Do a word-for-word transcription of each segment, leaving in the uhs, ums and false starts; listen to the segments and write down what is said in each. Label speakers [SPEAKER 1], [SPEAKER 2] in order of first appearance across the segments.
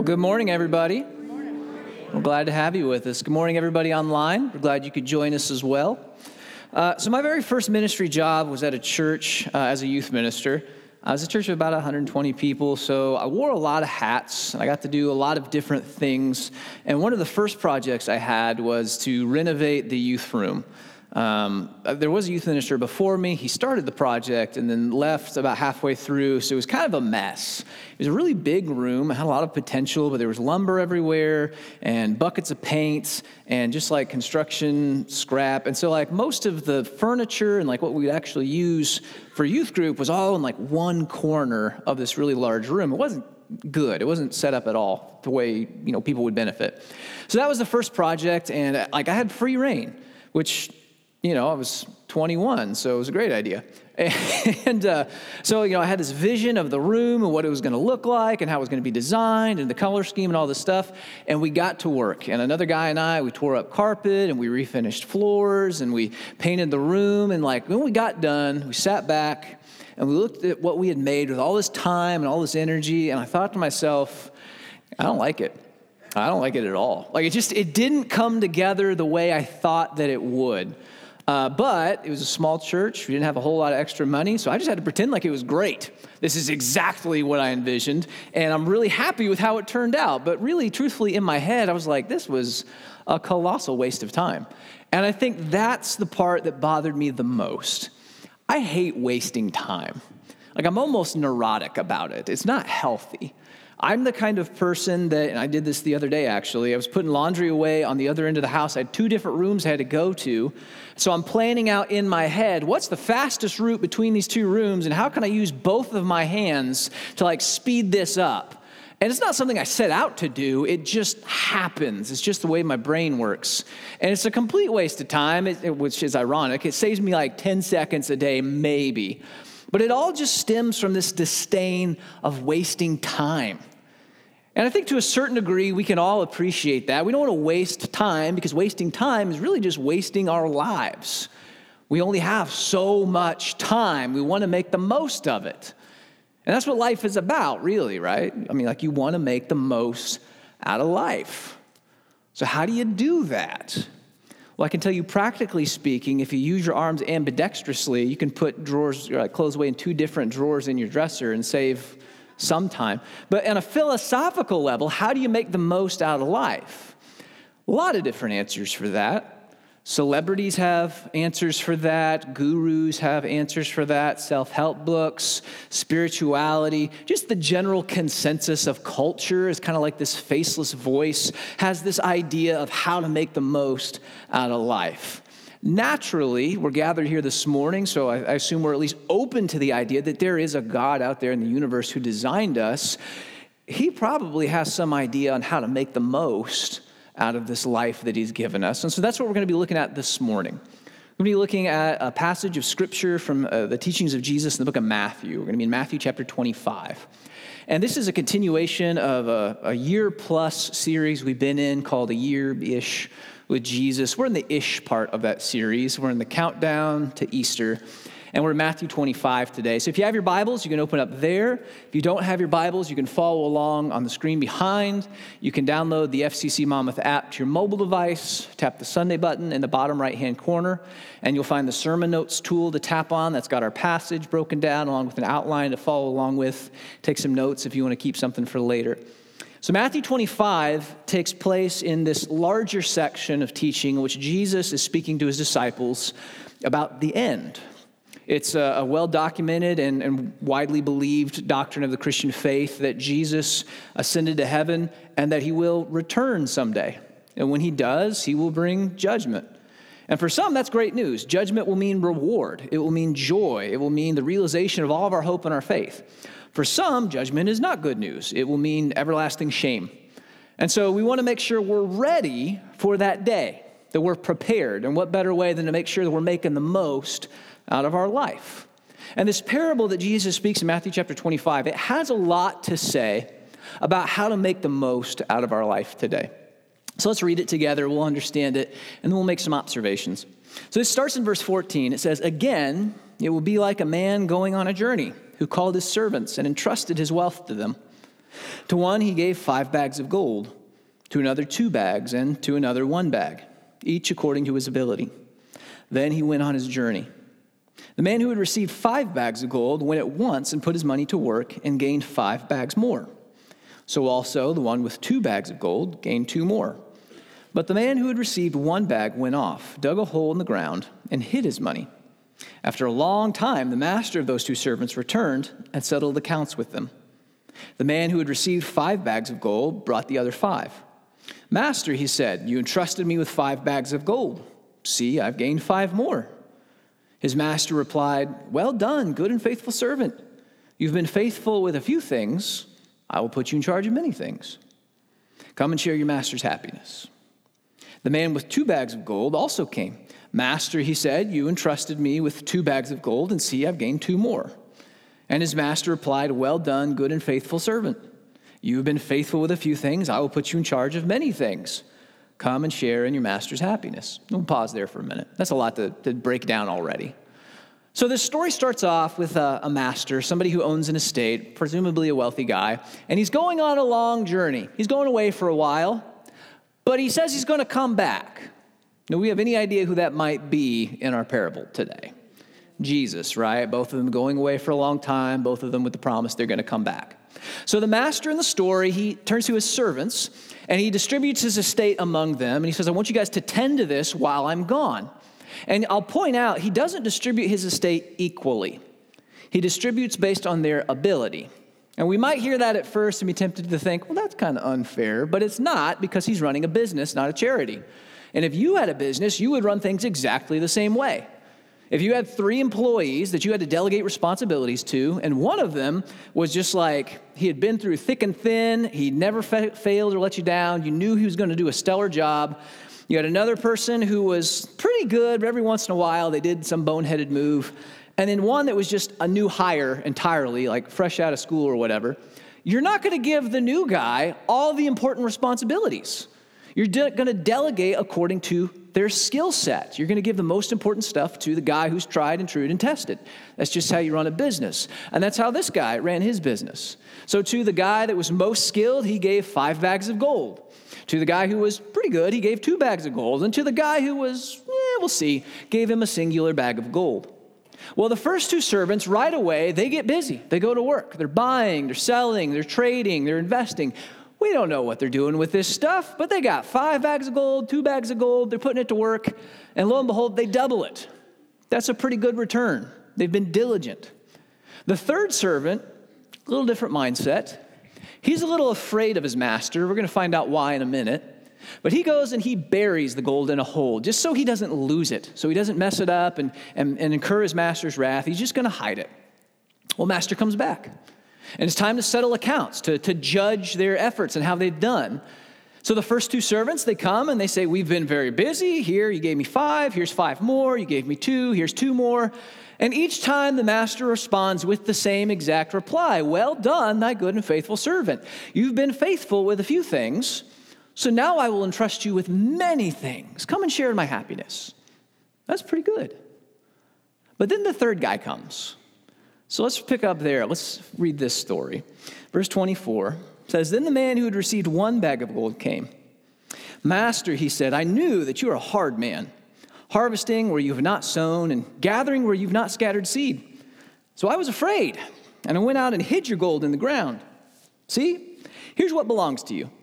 [SPEAKER 1] Good morning, everybody. We're glad to have you with us. Good morning, everybody online. We're glad you could join us as well. Uh, so my very first ministry job was at a church uh, as a youth minister. I was a church of about one hundred twenty people, so I wore a lot of hats, and I got to do a lot of different things. And one of the first projects I had was to renovate the youth room. Um, there was a youth minister before me. He started the project and then left about halfway through, so it was kind of a mess. It was a really big room. It had a lot of potential, but there was lumber everywhere and buckets of paint and just like construction scrap. And so like most of the furniture and like what we'd actually use for youth group was all in like one corner of this really large room. It wasn't good. It wasn't set up at all the way, you know, people would benefit. So that was the first project, and like I had free reign, which, you know, I was twenty-one, so it was a great idea. And uh, so, you know, I had this vision of the room and what it was going to look like and how it was going to be designed and the color scheme and all this stuff. And we got to work. And another guy and I, we tore up carpet and we refinished floors and we painted the room. And like when we got done, we sat back and we looked at what we had made with all this time and all this energy. And I thought to myself, I don't like it. I don't like it at all. Like it just, it didn't come together the way I thought that it would. Uh, but it was a small church. We didn't have a whole lot of extra money, so I just had to pretend like it was great. This is exactly what I envisioned, and I'm really happy with how it turned out. But really, truthfully, in my head, I was like, this was a colossal waste of time. And I think that's the part that bothered me the most. I hate wasting time. Like, I'm almost neurotic about it. It's not healthy. I'm the kind of person that, and I did this the other day actually, I was putting laundry away on the other end of the house. I had two different rooms I had to go to. So I'm planning out in my head, what's the fastest route between these two rooms and how can I use both of my hands to like speed this up? And it's not something I set out to do, it just happens. It's just the way my brain works. And it's a complete waste of time, which is ironic. It saves me like ten seconds a day, maybe. But it all just stems from this disdain of wasting time. And I think to a certain degree, we can all appreciate that. We don't want to waste time because wasting time is really just wasting our lives. We only have so much time. We want to make the most of it. And that's what life is about, really, right? I mean, like you want to make the most out of life. So how do you do that? Well, I can tell you, practically speaking, if you use your arms ambidextrously, you can put drawers, like clothes away in two different drawers in your dresser and save some time. But on a philosophical level, how do you make the most out of life? A lot of different answers for that. Celebrities have answers for that. Gurus have answers for that. Self-help books, spirituality, just the general consensus of culture is kind of like this faceless voice, has this idea of how to make the most out of life. Naturally, we're gathered here this morning, so I, I assume we're at least open to the idea that there is a God out there in the universe who designed us. He probably has some idea on how to make the most out of this life that he's given us. And so that's what we're going to be looking at this morning. We're going to be looking at a passage of scripture from uh, the teachings of Jesus in the book of Matthew. We're going to be in Matthew chapter twenty-five. And this is a continuation of a, a year-plus series we've been in called A Year-ish with Jesus. We're in the ish part of that series. We're in the countdown to Easter. And we're in Matthew twenty-five today. So if you have your Bibles, you can open up there. If you don't have your Bibles, you can follow along on the screen behind. You can download the F C C Monmouth app to your mobile device. Tap the Sunday button in the bottom right-hand corner, and you'll find the sermon notes tool to tap on. That's got our passage broken down along with an outline to follow along with. Take some notes if you want to keep something for later. So Matthew twenty-five takes place in this larger section of teaching in which Jesus is speaking to his disciples about the end. It's a, a well-documented and, and widely believed doctrine of the Christian faith that Jesus ascended to heaven and that he will return someday. And when he does, he will bring judgment. And for some, that's great news. Judgment will mean reward. It will mean joy. It will mean the realization of all of our hope and our faith. For some, judgment is not good news. It will mean everlasting shame. And so we want to make sure we're ready for that day, that we're prepared. And what better way than to make sure that we're making the most out of our life. And this parable that Jesus speaks in Matthew chapter twenty-five, it has a lot to say about how to make the most out of our life today. So let's read it together, we'll understand it, and then we'll make some observations. So this starts in verse fourteen. It says, "Again, it will be like a man going on a journey who called his servants and entrusted his wealth to them. To one he gave five bags of gold, to another two bags, and to another one bag, each according to his ability. Then he went on his journey. The man who had received five bags of gold went at once and put his money to work and gained five bags more. So also the one with two bags of gold gained two more. But the man who had received one bag went off, dug a hole in the ground, and hid his money. After a long time, the master of those two servants returned and settled accounts with them. The man who had received five bags of gold brought the other five. Master, he said, you entrusted me with five bags of gold. See, I've gained five more. His master replied, well done, good and faithful servant. You've been faithful with a few things. I will put you in charge of many things. Come and share your master's happiness. The man with two bags of gold also came. Master, he said, you entrusted me with two bags of gold, and see, I've gained two more. And his master replied, well done, good and faithful servant. You have been faithful with a few things. I will put you in charge of many things. Come and share in your master's happiness. We'll pause there for a minute. That's a lot to, to break down already. So this story starts off with a, a master, somebody who owns an estate, presumably a wealthy guy, and he's going on a long journey. He's going away for a while, but he says he's going to come back. Now, we have any idea who that might be in our parable today? Jesus, right? Both of them going away for a long time, both of them with the promise they're going to come back. So the master in the story, he turns to his servants, and he distributes his estate among them, and he says, I want you guys to tend to this while I'm gone. And I'll point out, he doesn't distribute his estate equally. He distributes based on their ability. And we might hear that at first and be tempted to think, well, that's kind of unfair, but it's not, because he's running a business, not a charity. And if you had a business, you would run things exactly the same way. If you had three employees that you had to delegate responsibilities to, and one of them was just like, he had been through thick and thin, he never fa- failed or let you down, you knew he was going to do a stellar job. You had another person who was pretty good, but every once in a while they did some boneheaded move. And then one that was just a new hire entirely, like fresh out of school or whatever. You're not going to give the new guy all the important responsibilities. You're de- going to delegate according to their skill set. You're going to give the most important stuff to the guy who's tried and true and tested. That's just how you run a business. And that's how this guy ran his business. So to the guy that was most skilled, he gave five bags of gold. To the guy who was pretty good, he gave two bags of gold. And to the guy who was, eh, we'll see, gave him a singular bag of gold. Well, the first two servants, right away, they get busy. They go to work. They're buying, they're selling, they're trading, they're investing. We don't know what they're doing with this stuff, but they got five bags of gold, two bags of gold. They're putting it to work, and lo and behold, they double it. That's a pretty good return. They've been diligent. The third servant, a little different mindset. He's a little afraid of his master. We're going to find out why in a minute. But he goes and he buries the gold in a hole just so he doesn't lose it, so he doesn't mess it up and, and, and incur his master's wrath. He's just going to hide it. Well, master comes back. And it's time to settle accounts, to, to judge their efforts and how they've done. So the first two servants, they come and they say, we've been very busy. Here, you gave me five. Here's five more. You gave me two. Here's two more. And each time the master responds with the same exact reply. Well done, thy good and faithful servant. You've been faithful with a few things, so now I will entrust you with many things. Come and share in my happiness. That's pretty good. But then the third guy comes. So let's pick up there. Let's read this story. Verse twenty-four says, Then the man who had received one bag of gold came. Master, he said, I knew that you are a hard man, harvesting where you have not sown and gathering where you've not scattered seed. So I was afraid, and I went out and hid your gold in the ground. See, here's what belongs to you.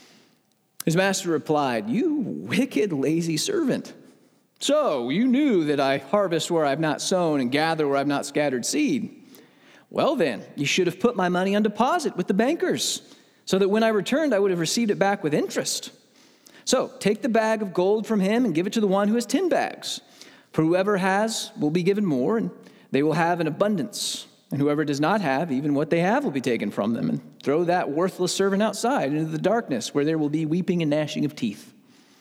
[SPEAKER 1] His master replied, You wicked, lazy servant. So you knew that I harvest where I've not sown and gather where I've not scattered seed. Well then, you should have put my money on deposit with the bankers, so that when I returned, I would have received it back with interest. So take the bag of gold from him and give it to the one who has ten bags. For whoever has will be given more, and they will have an abundance. And whoever does not have, even what they have will be taken from them. And throw that worthless servant outside into the darkness, where there will be weeping and gnashing of teeth.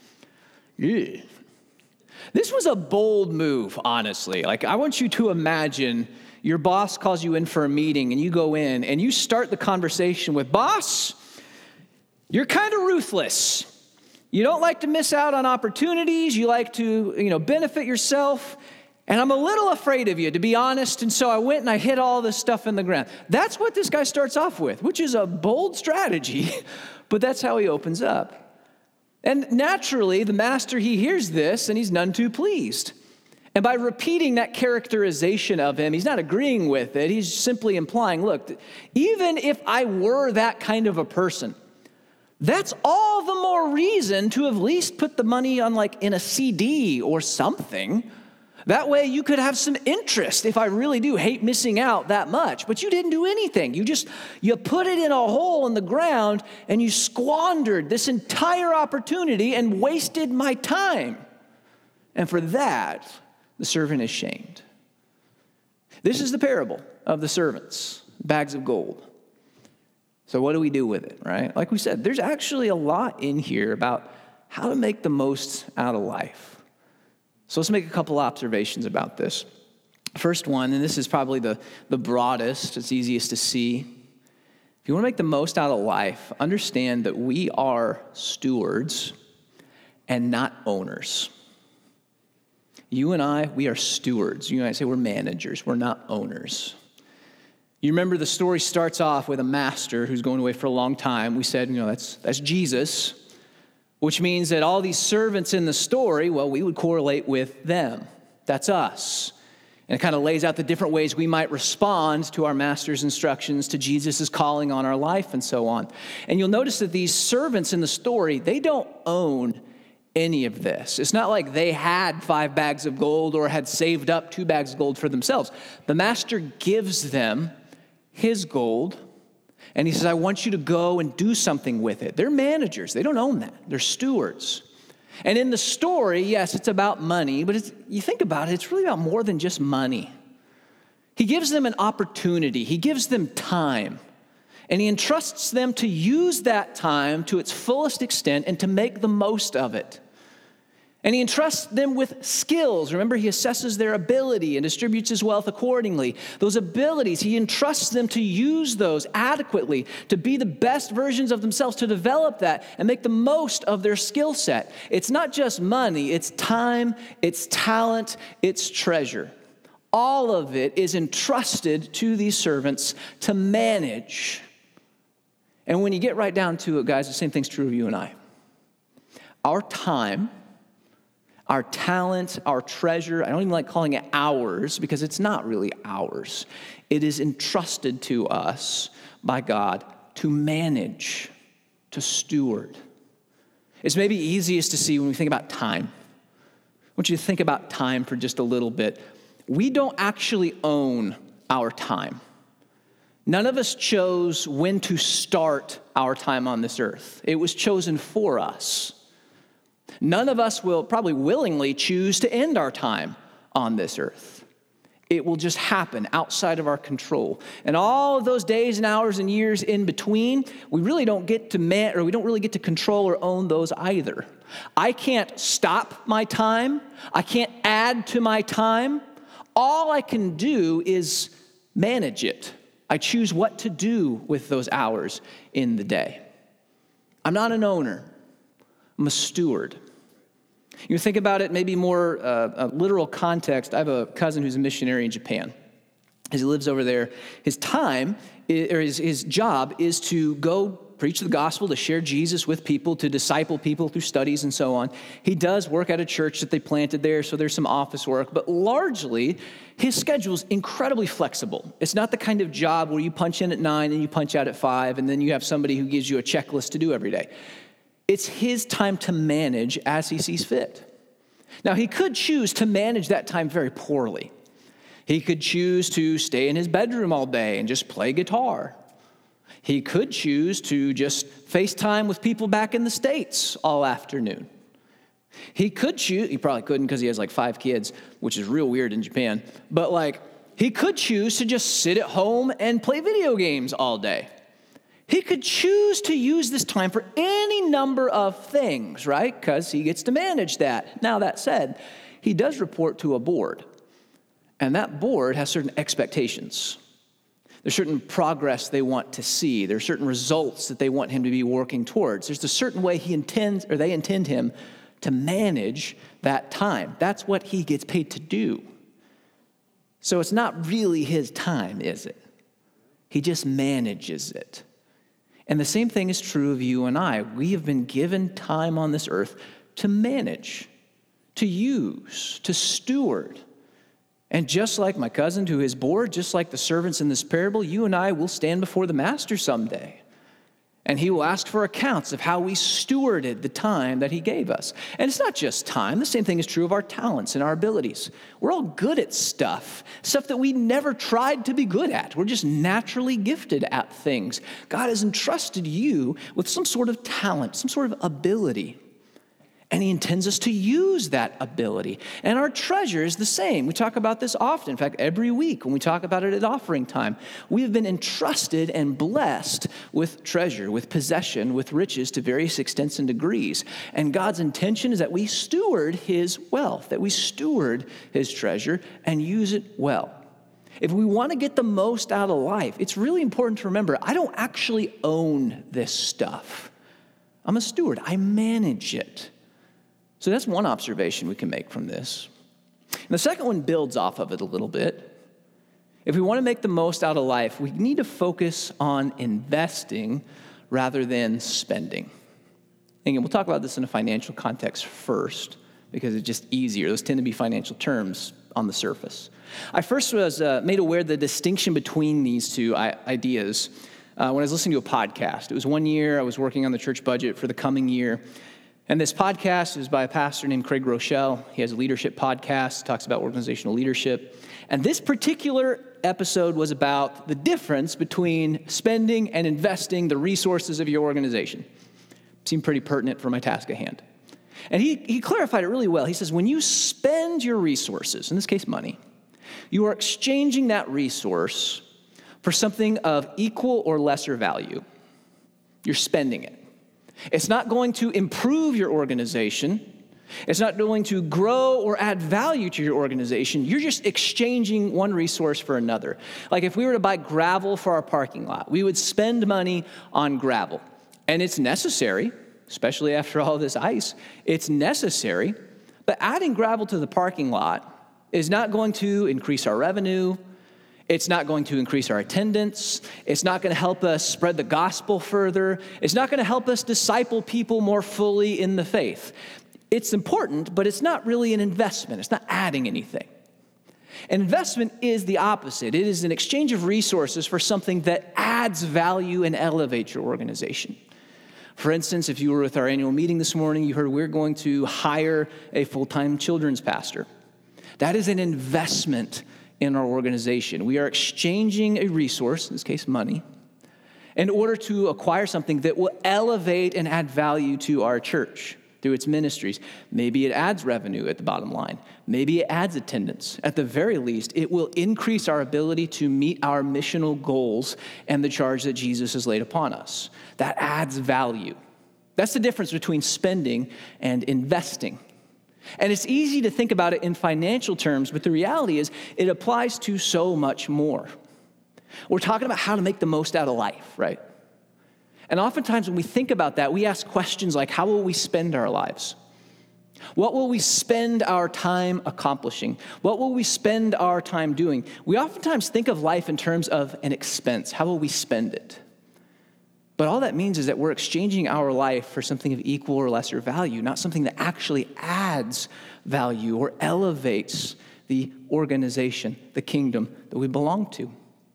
[SPEAKER 1] Yeah. This was a bold move, honestly. Like, I want you to imagine your boss calls you in for a meeting, and you go in, and you start the conversation with, Boss, you're kind of ruthless. You don't like to miss out on opportunities. You like to, you know, benefit yourself. And I'm a little afraid of you, to be honest, and so I went and I hid all this stuff in the ground. That's what this guy starts off with, which is a bold strategy, but that's how he opens up. And naturally, the master, he hears this, and he's none too pleased. And by repeating that characterization of him, he's not agreeing with it. He's simply implying, look, even if I were that kind of a person, that's all the more reason to at least put the money on like in a C D or something. That way you could have some interest if I really do hate missing out that much. But you didn't do anything. You just, you put it in a hole in the ground and you squandered this entire opportunity and wasted my time. And for that, the servant is shamed. This is the parable of the servants, bags of gold. So what do we do with it, right? Like we said, there's actually a lot in here about how to make the most out of life. So let's make a couple observations about this. First one, and this is probably the, the broadest, it's easiest to see. If you want to make the most out of life, understand that we are stewards and not owners. You and I, we are stewards. You and I say we're managers, we're not owners. You remember the story starts off with a master who's going away for a long time. We said, you know, that's that's Jesus. Which means that all these servants in the story, well, we would correlate with them. That's us. And it kind of lays out the different ways we might respond to our master's instructions, to Jesus' calling on our life, and so on. And you'll notice that these servants in the story, they don't own any of this. It's not like they had five bags of gold or had saved up two bags of gold for themselves. The master gives them his gold, and he says, I want you to go and do something with it. They're managers. They don't own that. They're stewards. And in the story, yes, it's about money, but it's, you think about it, it's really about more than just money. He gives them an opportunity. He gives them time. And he entrusts them to use that time to its fullest extent and to make the most of it. And he entrusts them with skills. Remember, he assesses their ability and distributes his wealth accordingly. Those abilities, he entrusts them to use those adequately, to be the best versions of themselves, to develop that and make the most of their skill set. It's not just money, it's time, it's talent, it's treasure. All of it is entrusted to these servants to manage. And when you get right down to it, guys, the same thing's true of you and I. Our time, our talent, our treasure, I don't even like calling it ours because it's not really ours. It is entrusted to us by God to manage, to steward. It's maybe easiest to see when we think about time. I want you to think about time for just a little bit. We don't actually own our time. None of us chose when to start our time on this earth. It was chosen for us. None of us will probably willingly choose to end our time on this earth. It will just happen outside of our control. And all of those days and hours and years in between, we really don't get to man, or we don't really get to control or own those either. I can't stop my time. I can't add to my time. All I can do is manage it. I choose what to do with those hours in the day. I'm not an owner. I'm a steward. You think about it, maybe more uh, a literal context. I have a cousin who's a missionary in Japan. As he lives over there, his time, is, or his, his job is to go preach the gospel, to share Jesus with people, to disciple people through studies and so on. He does work at a church that they planted there, so there's some office work. But largely, his schedule is incredibly flexible. It's not the kind of job where you punch in at nine and you punch out at five, and then you have somebody who gives you a checklist to do every day. It's his time to manage as he sees fit. Now, he could choose to manage that time very poorly. He could choose to stay in his bedroom all day and just play guitar. He could choose to just FaceTime with people back in the States all afternoon. He could choose, he probably couldn't because he has like five kids, which is real weird in Japan, but like he could choose to just sit at home and play video games all day. He could choose to use this time for any number of things, right? Because he gets to manage that. Now, that said, he does report to a board, and that board has certain expectations. There's certain progress they want to see. There's certain results that they want him to be working towards. There's a certain way he intends, or they intend him to manage that time. That's what he gets paid to do. So it's not really his time, is it? He just manages it. And the same thing is true of you and I. We have been given time on this earth to manage, to use, to steward. And just like my cousin to his board, just like the servants in this parable, you and I will stand before the master someday. And he will ask for accounts of how we stewarded the time that he gave us. And it's not just time. The same thing is true of our talents and our abilities. We're all good at stuff, stuff that we never tried to be good at. We're just naturally gifted at things. God has entrusted you with some sort of talent, some sort of ability. And he intends us to use that ability. And our treasure is the same. We talk about this often. In fact, every week when we talk about it at offering time, we have been entrusted and blessed with treasure, with possession, with riches to various extents and degrees. And God's intention is that we steward his wealth, that we steward his treasure and use it well. If we want to get the most out of life, it's really important to remember, I don't actually own this stuff. I'm a steward. I manage it. So that's one observation we can make from this. And the second one builds off of it a little bit. If we want to make the most out of life, we need to focus on investing rather than spending. And we'll talk about this in a financial context first, because it's just easier. Those tend to be financial terms on the surface. I first was uh, made aware of the distinction between these two I- ideas uh, when I was listening to a podcast. It was one year I was working on the church budget for the coming year. And this podcast is by a pastor named Craig Rochelle. He has a leadership podcast, talks about organizational leadership. And this particular episode was about the difference between spending and investing the resources of your organization. Seemed pretty pertinent for my task at hand. And he, he clarified it really well. He says, when you spend your resources, in this case money, you are exchanging that resource for something of equal or lesser value. You're spending it. It's not going to improve your organization. It's not going to grow or add value to your organization. You're just exchanging one resource for another. Like if we were to buy gravel for our parking lot, we would spend money on gravel. And it's necessary, especially after all this ice. It's necessary. But adding gravel to the parking lot is not going to increase our revenue. It's not going to increase our attendance. It's not going to help us spread the gospel further. It's not going to help us disciple people more fully in the faith. It's important, but it's not really an investment. It's not adding anything. An investment is the opposite. It is an exchange of resources for something that adds value and elevates your organization. For instance, if you were with our annual meeting this morning, you heard we're going to hire a full-time children's pastor. That is an investment in our organization. We are exchanging a resource, in this case money, in order to acquire something that will elevate and add value to our church through its ministries. Maybe it adds revenue at the bottom line. Maybe it adds attendance. At the very least, it will increase our ability to meet our missional goals and the charge that Jesus has laid upon us. That adds value. That's the difference between spending and investing. And it's easy to think about it in financial terms, but the reality is it applies to so much more. We're talking about how to make the most out of life, right? And oftentimes when we think about that, we ask questions like, how will we spend our lives? What will we spend our time accomplishing? What will we spend our time doing? We oftentimes think of life in terms of an expense. How will we spend it? But all that means is that we're exchanging our life for something of equal or lesser value, not something that actually adds value or elevates the organization, the kingdom that we belong to.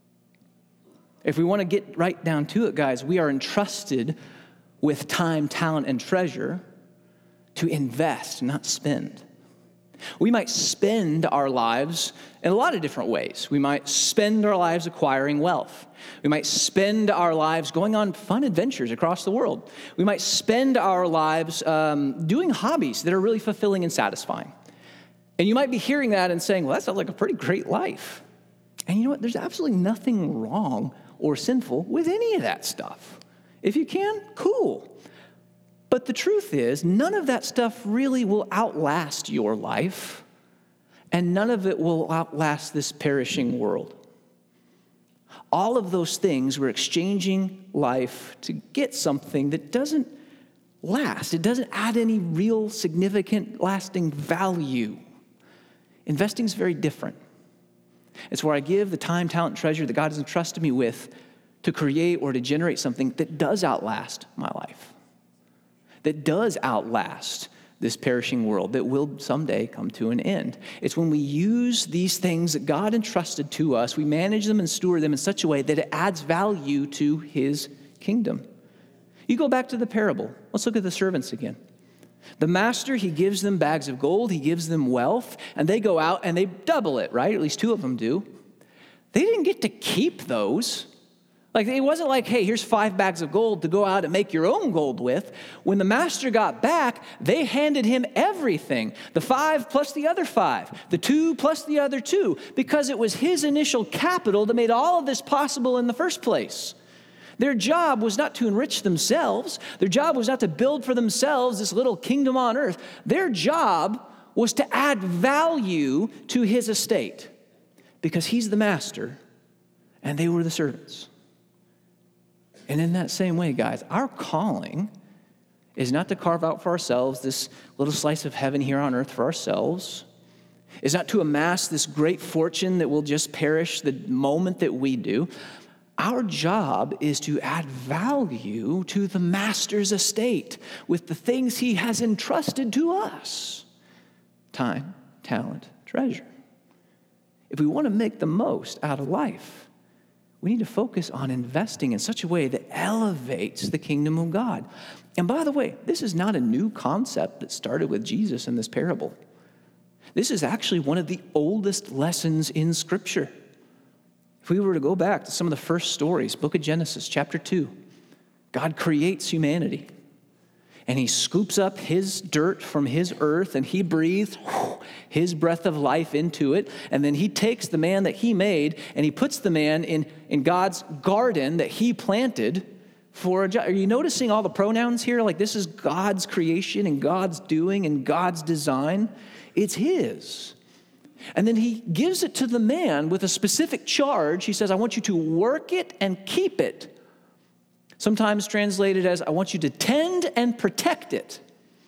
[SPEAKER 1] If we want to get right down to it, guys, we are entrusted with time, talent, and treasure to invest, not spend. We might spend our lives in a lot of different ways. We might spend our lives acquiring wealth. We might spend our lives going on fun adventures across the world. We might spend our lives um, doing hobbies that are really fulfilling and satisfying. And you might be hearing that and saying, well, that sounds like a pretty great life. And you know what? There's absolutely nothing wrong or sinful with any of that stuff. If you can, cool. But the truth is, none of that stuff really will outlast your life, and none of it will outlast this perishing world. All of those things, we're exchanging life to get something that doesn't last. It doesn't add any real significant lasting value. Investing is very different. It's where I give the time, talent, and treasure that God has entrusted me with to create or to generate something that does outlast my life, that does outlast this perishing world, that will someday come to an end. It's when we use these things that God entrusted to us, we manage them and steward them in such a way that it adds value to his kingdom. You go back to the parable. Let's look at the servants again. The master, he gives them bags of gold, he gives them wealth, and they go out and they double it, right? At least two of them do. They didn't get to keep those. Like, it wasn't like, hey, here's five bags of gold to go out and make your own gold with. When the master got back, they handed him everything. The five plus the other five, the two plus the other two, because it was his initial capital that made all of this possible in the first place. Their job was not to enrich themselves. Their job was not to build for themselves this little kingdom on earth. Their job was to add value to his estate because he's the master and they were the servants. And in that same way, guys, our calling is not to carve out for ourselves this little slice of heaven here on earth for ourselves. It's not to amass this great fortune that will just perish the moment that we do. Our job is to add value to the master's estate with the things he has entrusted to us. Time, talent, treasure. If we want to make the most out of life, we need to focus on investing in such a way that elevates the kingdom of God. And by the way, this is not a new concept that started with Jesus in this parable. This is actually one of the oldest lessons in Scripture. If we were to go back to some of the first stories, book of Genesis, chapter two, God creates humanity. And he scoops up his dirt from his earth, and he breathes his breath of life into it. And then he takes the man that he made, and he puts the man in, in God's garden that he planted for a job. Are you noticing all the pronouns here? Like, this is God's creation and God's doing and God's design. It's his. And then he gives it to the man with a specific charge. He says, I want you to work it and keep it. Sometimes translated as, I want you to tend and protect it.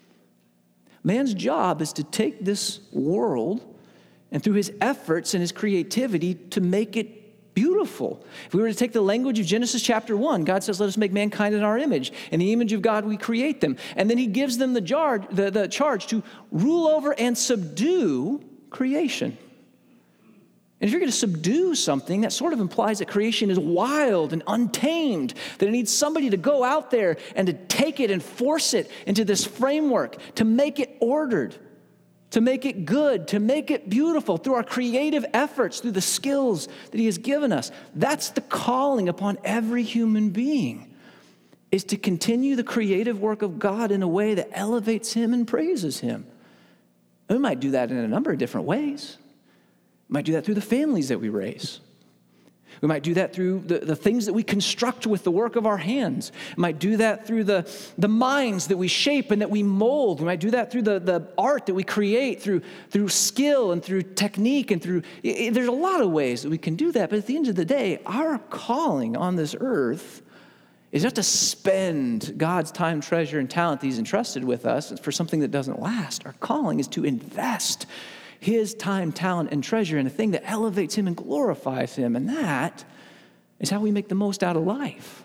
[SPEAKER 1] Man's job is to take this world and through his efforts and his creativity to make it beautiful. If we were to take the language of Genesis chapter one, God says, let us make mankind in our image. In the image of God, we create them. And then he gives them the, jar, the, the charge to rule over and subdue creation. And if you're going to subdue something, that sort of implies that creation is wild and untamed, that it needs somebody to go out there and to take it and force it into this framework, to make it ordered, to make it good, to make it beautiful through our creative efforts, through the skills that he has given us. That's the calling upon every human being, is to continue the creative work of God in a way that elevates him and praises him. And we might do that in a number of different ways. We might do that through the families that we raise. We might do that through the, the things that we construct with the work of our hands. We might do that through the, the minds that we shape and that we mold. We might do that through the, the art that we create, through, through skill and through technique and through, it, there's a lot of ways that we can do that. But at the end of the day, our calling on this earth is not to spend God's time, treasure, and talent that he's entrusted with us for something that doesn't last. Our calling is to invest his time, talent, and treasure in a thing that elevates him and glorifies him. And that is how we make the most out of life.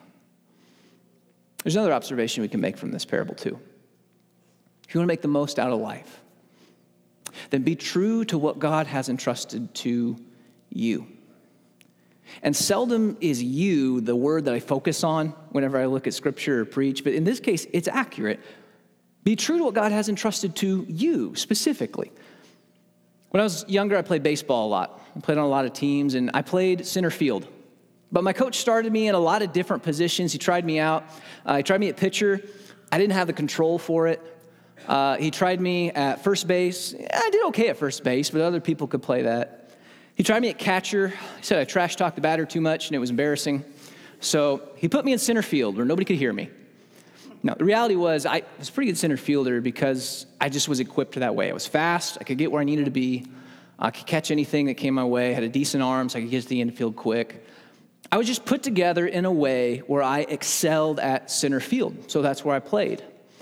[SPEAKER 1] There's another observation we can make from this parable too. If you want to make the most out of life, then be true to what God has entrusted to you. And seldom is you the word that I focus on whenever I look at scripture or preach, but in this case, it's accurate. Be true to what God has entrusted to you specifically. When I was younger, I played baseball a lot. I played on a lot of teams, and I played center field. But my coach started me in a lot of different positions. He tried me out. Uh, he tried me at pitcher. I didn't have the control for it. Uh, he tried me at first base. I did okay at first base, but other people could play that. He tried me at catcher. He said I trash-talked the batter too much, and it was embarrassing. So he put me in center field where nobody could hear me. Now, the reality was I was a pretty good center fielder because I just was equipped that way. I was fast. I could get where I needed to be. I could catch anything that came my way. I had a decent arm, so I could get to the infield quick. I was just put together in a way where I excelled at center field, so that's where I played.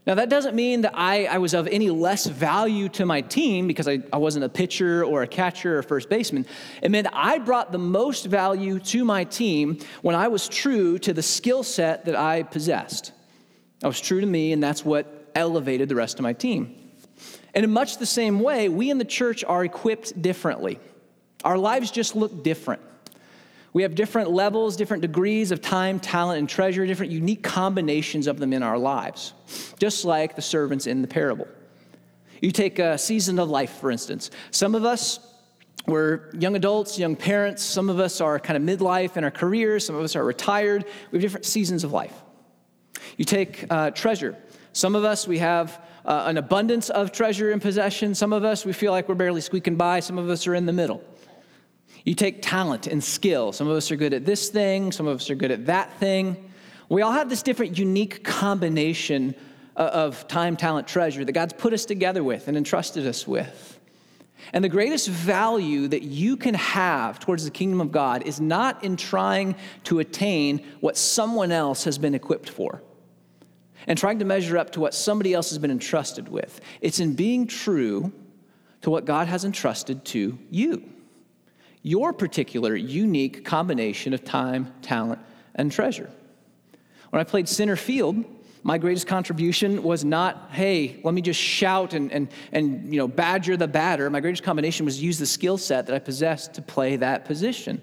[SPEAKER 1] Now, that doesn't mean that I, I was of any less value to my team because I, I wasn't a pitcher or a catcher or first baseman. It meant I brought the most value to my team when I was true to the skill set that I possessed. I was true to me, and that's what elevated the rest of my team. And in much the same way, we in the church are equipped differently. Our lives just look different. We have different levels, different degrees of time, talent, and treasure, different unique combinations of them in our lives, just like the servants in the parable. You take a season of life, for instance. Some of us, we're young adults, young parents. Some of us are kind of midlife in our careers. Some of us are retired. We have different seasons of life. You take uh, treasure. Some of us, we have uh, an abundance of treasure and possession. Some of us, we feel like we're barely squeaking by. Some of us are in the middle. You take talent and skill. Some of us are good at this thing. Some of us are good at that thing. We all have this different, unique combination of time, talent, treasure that God's put us together with and entrusted us with. And the greatest value that you can have towards the kingdom of God is not in trying to attain what someone else has been equipped for and trying to measure up to what somebody else has been entrusted with. It's in being true to what God has entrusted to you. Your particular unique combination of time, talent, and treasure. When I played center field, my greatest contribution was not, hey, let me just shout and, and, and you know, badger the batter. My greatest combination was use the skill set that I possessed to play that position.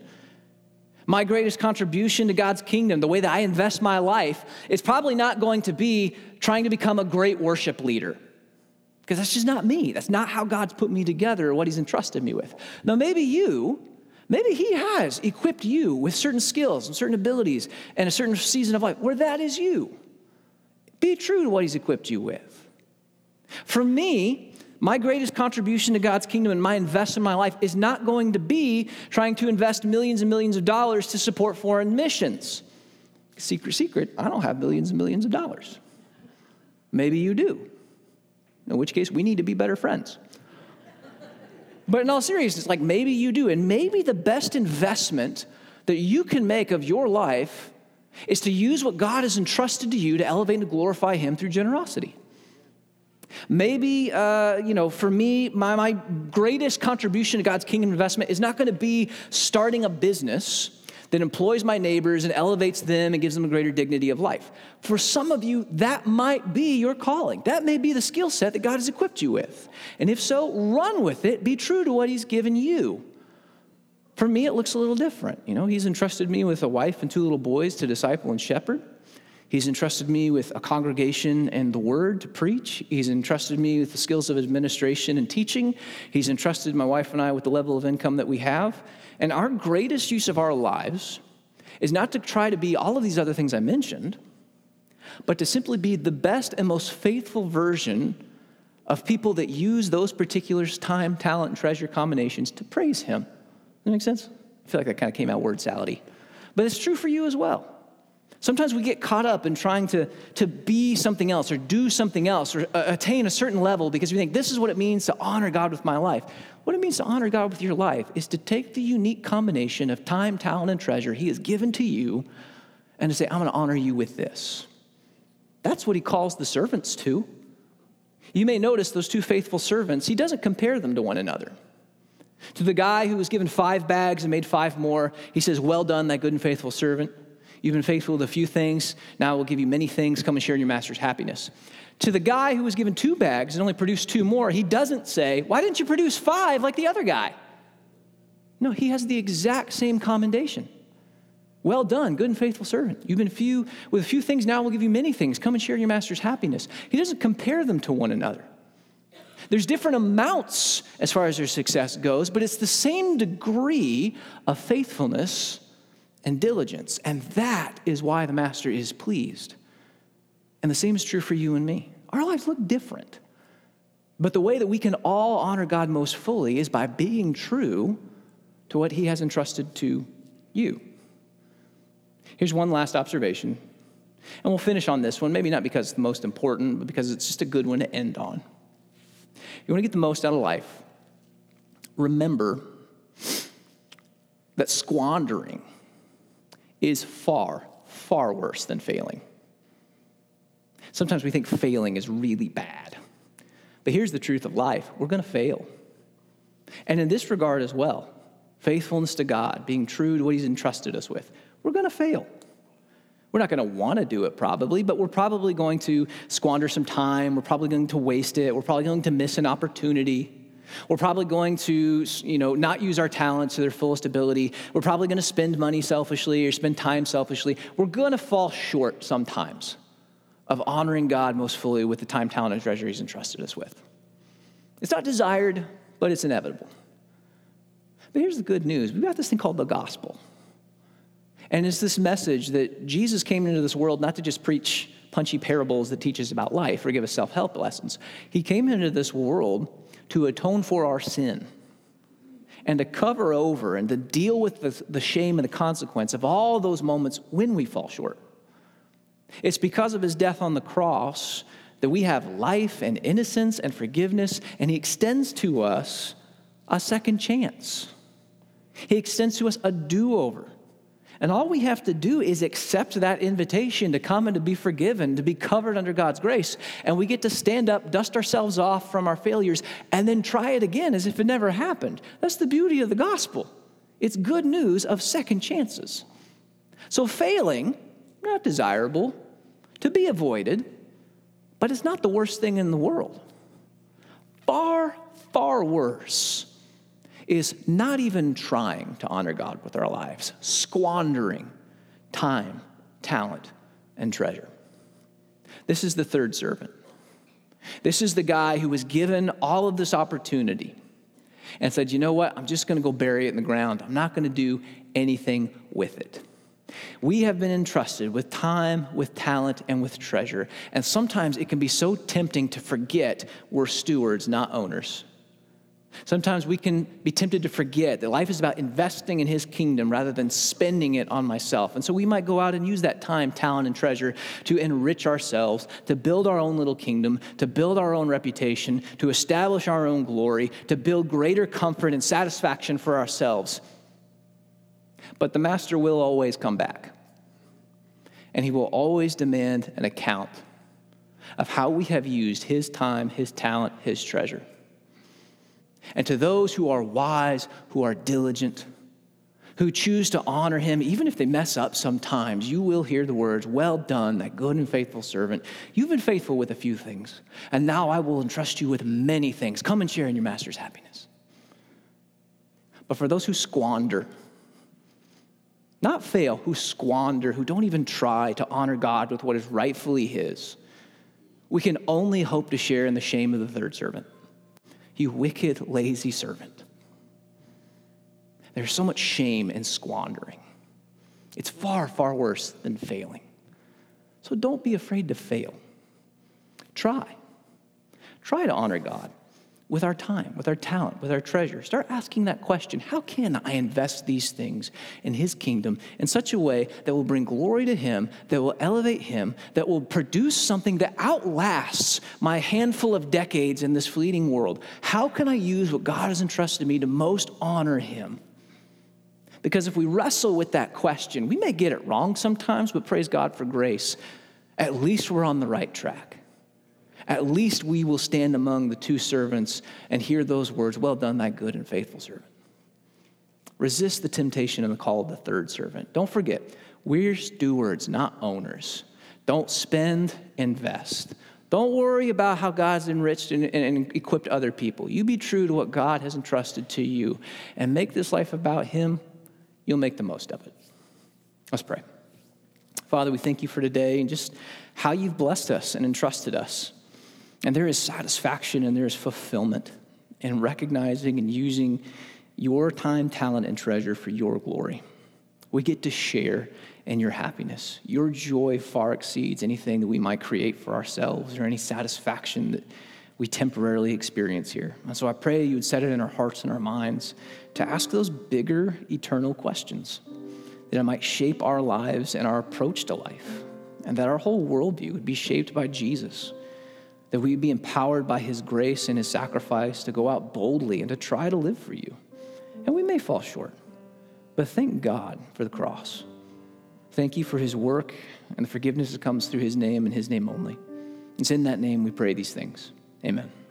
[SPEAKER 1] My greatest contribution to God's kingdom, the way that I invest my life, is probably not going to be trying to become a great worship leader. Because that's just not me. That's not how God's put me together or what he's entrusted me with. Now, maybe you, maybe he has equipped you with certain skills and certain abilities and a certain season of life where that is you. Be true to what he's equipped you with. For me, my greatest contribution to God's kingdom and my investment in my life is not going to be trying to invest millions and millions of dollars to support foreign missions. Secret, secret, I don't have millions and millions of dollars. Maybe you do. In which case, we need to be better friends. But in all seriousness, like maybe you do. And maybe the best investment that you can make of your life is to use what God has entrusted to you to elevate and glorify him through generosity. Maybe, uh, you know, for me, my, my greatest contribution to God's kingdom investment is not going to be starting a business that employs my neighbors and elevates them and gives them a greater dignity of life. For some of you, that might be your calling. That may be the skill set that God has equipped you with. And if so, run with it. Be true to what he's given you. For me, it looks a little different. You know, he's entrusted me with a wife and two little boys to disciple and shepherd. He's entrusted me with a congregation and the word to preach. He's entrusted me with the skills of administration and teaching. He's entrusted my wife and I with the level of income that we have. And our greatest use of our lives is not to try to be all of these other things I mentioned, but to simply be the best and most faithful version of people that use those particular time, talent, and treasure combinations to praise him. Does that make sense? I feel like that kind of came out word salady. But it's true for you as well. Sometimes we get caught up in trying to, to be something else or do something else or uh, attain a certain level because we think this is what it means to honor God with my life. What it means to honor God with your life is to take the unique combination of time, talent, and treasure he has given to you and to say, I'm going to honor you with this. That's what he calls the servants to. You may notice those two faithful servants, he doesn't compare them to one another. To the guy who was given five bags and made five more, he says, well done, that good and faithful servant. You've been faithful with a few things. Now I will give you many things. Come and share in your master's happiness. To the guy who was given two bags and only produced two more, he doesn't say, why didn't you produce five like the other guy? No, he has the exact same commendation. Well done, good and faithful servant. You've been few with a few things. Now I will give you many things. Come and share in your master's happiness. He doesn't compare them to one another. There's different amounts as far as their success goes, but it's the same degree of faithfulness and diligence. And that is why the master is pleased. And the same is true for you and me. Our lives look different. But the way that we can all honor God most fully is by being true to what he has entrusted to you. Here's one last observation. And we'll finish on this one, maybe not because it's the most important, but because it's just a good one to end on. You want to get the most out of life, remember that squandering is far, far worse than failing. Sometimes we think failing is really bad. But here's the truth of life. We're going to fail. And in this regard as well, faithfulness to God, being true to what he's entrusted us with, we're going to fail. We're not going to want to do it probably, but we're probably going to squander some time. We're probably going to waste it. We're probably going to miss an opportunity. We're probably going to, you know, not use our talents to their fullest ability. We're probably going to spend money selfishly or spend time selfishly. We're going to fall short sometimes of honoring God most fully with the time, talent, and treasure he's entrusted us with. It's not desired, but it's inevitable. But here's the good news. We've got this thing called the gospel. And it's this message that Jesus came into this world not to just preach punchy parables that teach us about life or give us self-help lessons. He came into this world to atone for our sin and to cover over and to deal with the, the shame and the consequence of all those moments when we fall short. It's because of his death on the cross that we have life and innocence and forgiveness, and he extends to us a second chance. He extends to us a do-over. And all we have to do is accept that invitation to come and to be forgiven, to be covered under God's grace. And we get to stand up, dust ourselves off from our failures, and then try it again as if it never happened. That's the beauty of the gospel. It's good news of second chances. So failing, not desirable, to be avoided, but it's not the worst thing in the world. Far, far worse is not even trying to honor God with our lives, squandering time, talent, and treasure. This is the third servant. This is the guy who was given all of this opportunity and said, you know what, I'm just going to go bury it in the ground. I'm not going to do anything with it. We have been entrusted with time, with talent, and with treasure. And sometimes it can be so tempting to forget we're stewards, not owners. Sometimes we can be tempted to forget that life is about investing in his kingdom rather than spending it on myself. And so we might go out and use that time, talent, and treasure to enrich ourselves, to build our own little kingdom, to build our own reputation, to establish our own glory, to build greater comfort and satisfaction for ourselves. But the master will always come back. And he will always demand an account of how we have used his time, his talent, his treasure. And to those who are wise, who are diligent, who choose to honor him, even if they mess up sometimes, you will hear the words, well done, that good and faithful servant. You've been faithful with a few things, and now I will entrust you with many things. Come and share in your master's happiness. But for those who squander, not fail, who squander, who don't even try to honor God with what is rightfully his, we can only hope to share in the shame of the third servant. You wicked, lazy servant. There's so much shame in squandering. It's far, far worse than failing. So don't be afraid to fail. Try. Try to honor God with our time, with our talent, with our treasure. Start asking that question, how can I invest these things in his kingdom in such a way that will bring glory to him, that will elevate him, that will produce something that outlasts my handful of decades in this fleeting world? How can I use what God has entrusted me to most honor him? Because if we wrestle with that question, we may get it wrong sometimes, but praise God for grace. At least we're on the right track. At least we will stand among the two servants and hear those words, well done, thy good and faithful servant. Resist the temptation and the call of the third servant. Don't forget, we're stewards, not owners. Don't spend, invest. Don't worry about how God's enriched and, and equipped other people. You be true to what God has entrusted to you and make this life about him. You'll make the most of it. Let's pray. Father, we thank you for today and just how you've blessed us and entrusted us. And there is satisfaction and there is fulfillment in recognizing and using your time, talent, and treasure for your glory. We get to share in your happiness. Your joy far exceeds anything that we might create for ourselves or any satisfaction that we temporarily experience here. And so I pray you would set it in our hearts and our minds to ask those bigger, eternal questions, that it might shape our lives and our approach to life, and that our whole worldview would be shaped by Jesus, that we would be empowered by his grace and his sacrifice to go out boldly and to try to live for you. And we may fall short, but thank God for the cross. Thank you for his work and the forgiveness that comes through his name and his name only. It's in that name we pray these things. Amen.